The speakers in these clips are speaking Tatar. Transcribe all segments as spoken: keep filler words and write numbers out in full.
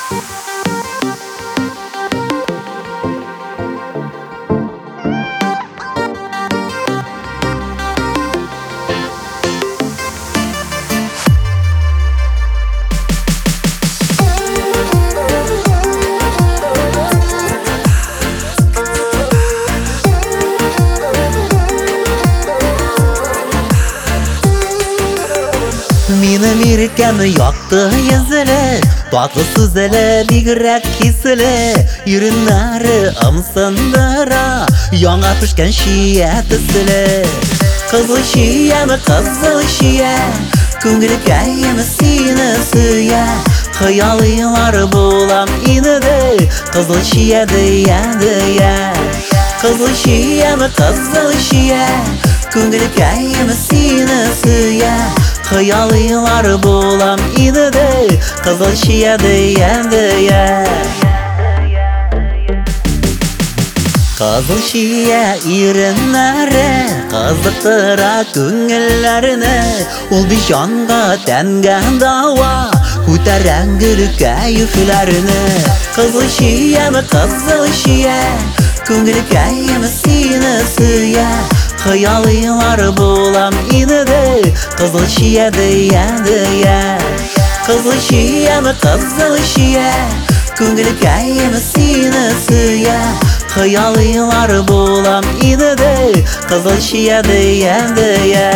Минем иркәм якты йөзле, татлы сүзле, бигрәк хисле, иреннәре ымсындыра, яңа пешкән чия төсле. Кызыл чияме, кызыл чия, күңелкәем сине сөя, хыялыйлар булам инде, кызыл чия дия дия. Кызыл чияме, кызыл чия, күңелкәем сине сөя, хыялыйлар булам инде, кызыл чия дия дия. Кызыл чия иреннәре кызыктыра күңелләрне, ул бит җанга тәнгә дава, күтәрән кәефләрне. Кызыл чияме, кызыл чия, күңелкәем сине сөя, хыялыйлар булам инде, кызыл чия дия дия. Кызыл чияме, кызыл чия, күңелкәем сине сөя, хыялыйлар булам инде, кызыл чия дия дия.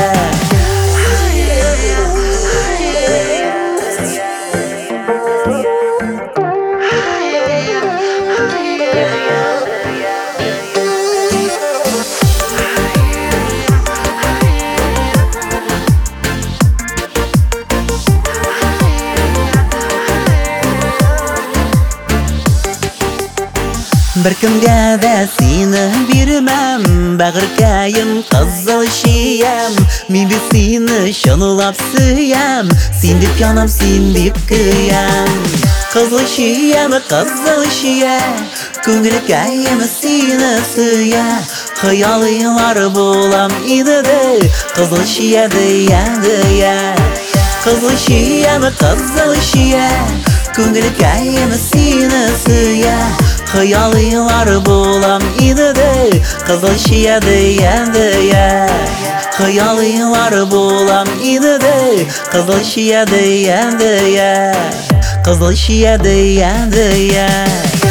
Беркемгә дә сине бирмәм, бәгыркәем кызыл чиям, мин бит сине чынлап сөям, син дип янам, син дип көям. Кызыл чияме, кызыл чия, күңелкәем сине сөя, хыялыйлар булам инде, кызыл чия дия дия. Кызыл чияме, кызыл чия, күңелкәем сине сөя, хыялыйлар булам инде, кызыл чия дия дия. Хыялыйлар булам инде, кызыл чия дия дия. Кызыл чия дия дия.